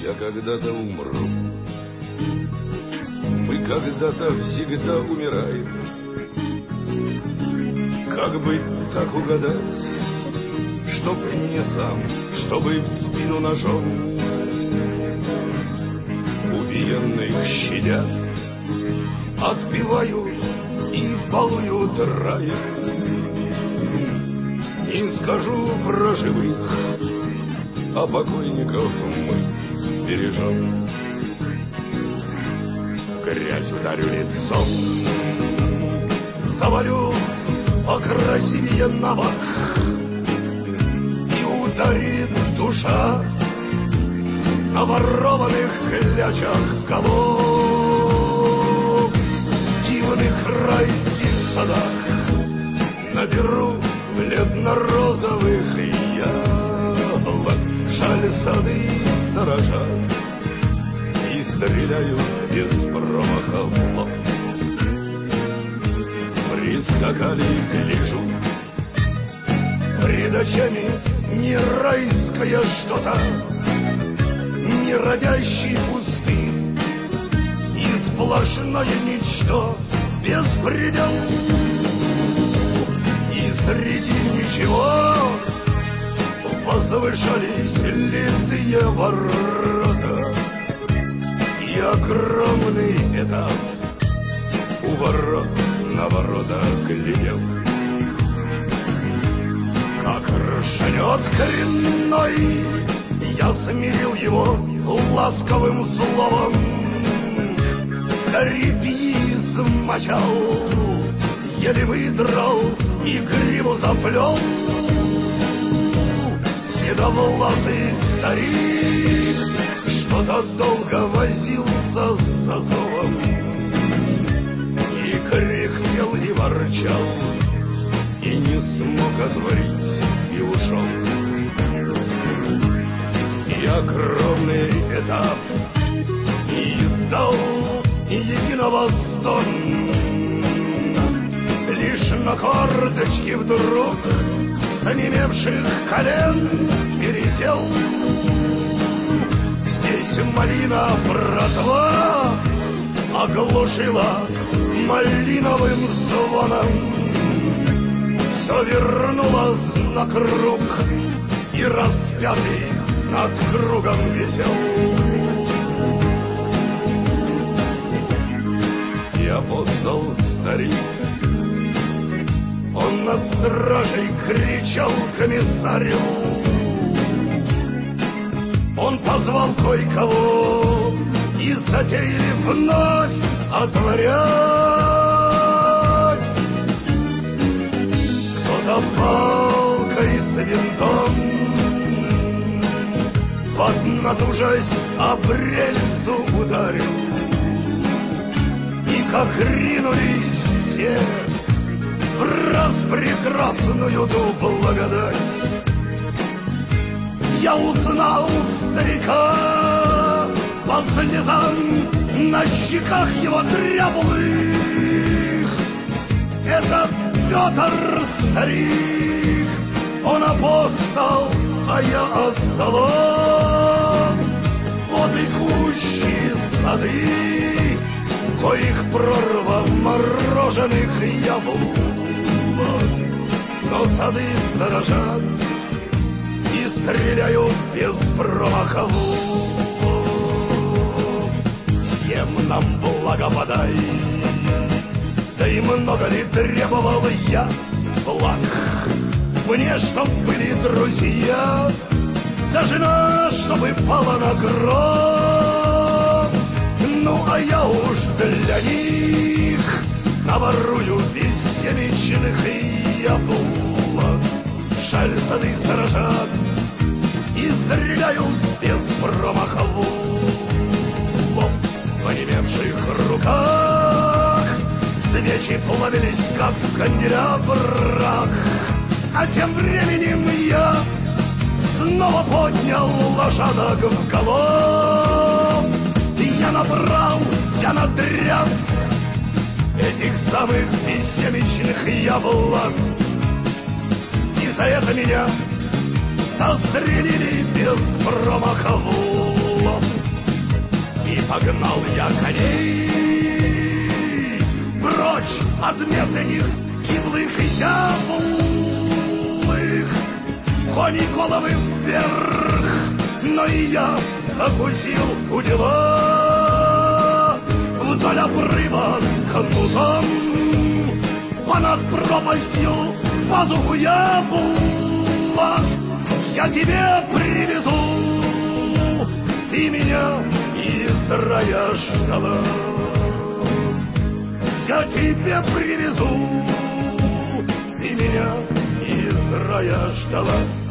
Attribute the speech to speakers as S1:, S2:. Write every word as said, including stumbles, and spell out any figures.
S1: я когда-то умру. Мы когда-то всегда умираем. Как бы так угадать, чтоб не сам, чтобы в спину ножом убиенных щадя, отпевают и балуют раем. Не скажу про живых, а покойников мы бережем. Грязь ударю лицом, завалю покрасивее на бок, и ударит душа на ворованных клячах голов. В дивных райских садах наберу бледно-розовых яблок. Жаль, сады сторожат и стреляют без промаха в лоб. Прискакали, гляжу, пред очами не райское что-то, не родящий пустынь, и сплошное ничто, беспредел. И среди ничего возвышались литые ворота и огромный этап. У ворот на ворота глядел, как ржанет коренной. Я смирил его ласковым словом, репьи смочал, еле выдрал и гриву заплел. Седовласый старик что-то долго возился с засовом, и кряхтел и ворчал, и не смог отворить, и ушел. И огромный этап и издал единого стон, лишь на корточки вдруг с онемевших колен пересел. Здесь малина братва оглушила малиновым звоном, все вернулось на круг, и распятый над кругом висел. И апостол старик, он над стражей кричал комиссарю. Он позвал кое-кого и затеяли вновь отворять. Кто-то палкой с винтом, поднатужась, об рельсу ударил. И как ринулись все в распрекрасную ту благодать, я узнал старика по слезам на щеках его дряблых. Это Петр старик, он апостол, а я остолоп. Вот и кущи сады, коих прорва мороженых яблок, но сады сторожат и стреляют без промаха. Всем нам благо подай, да и много ли требовал я благ? Мне, чтоб были друзья, да жена, чтобы пала на гроб. Ну, а я уж для них наворую бессемечных яблок. Жаль, сады сторожат и стреляют без промаха в лоб. В онемевших руках свечи плавились, как в канделябрах. А тем временем я снова поднял лошадок в галоп. Я набрал, я натряс этих самых бессемечных яблок. И за это меня застрелили без промаха в лоб. И погнал я коней прочь от медленных, гиблых яблых. Кони головы вверх, но и я закусил у дела. Вдоль обрыва с кнутом, понад пропастью пазуху яблок я тебе привезу. Ты меня из рая ждала, я тебе привезу. Ты меня из рая ждала.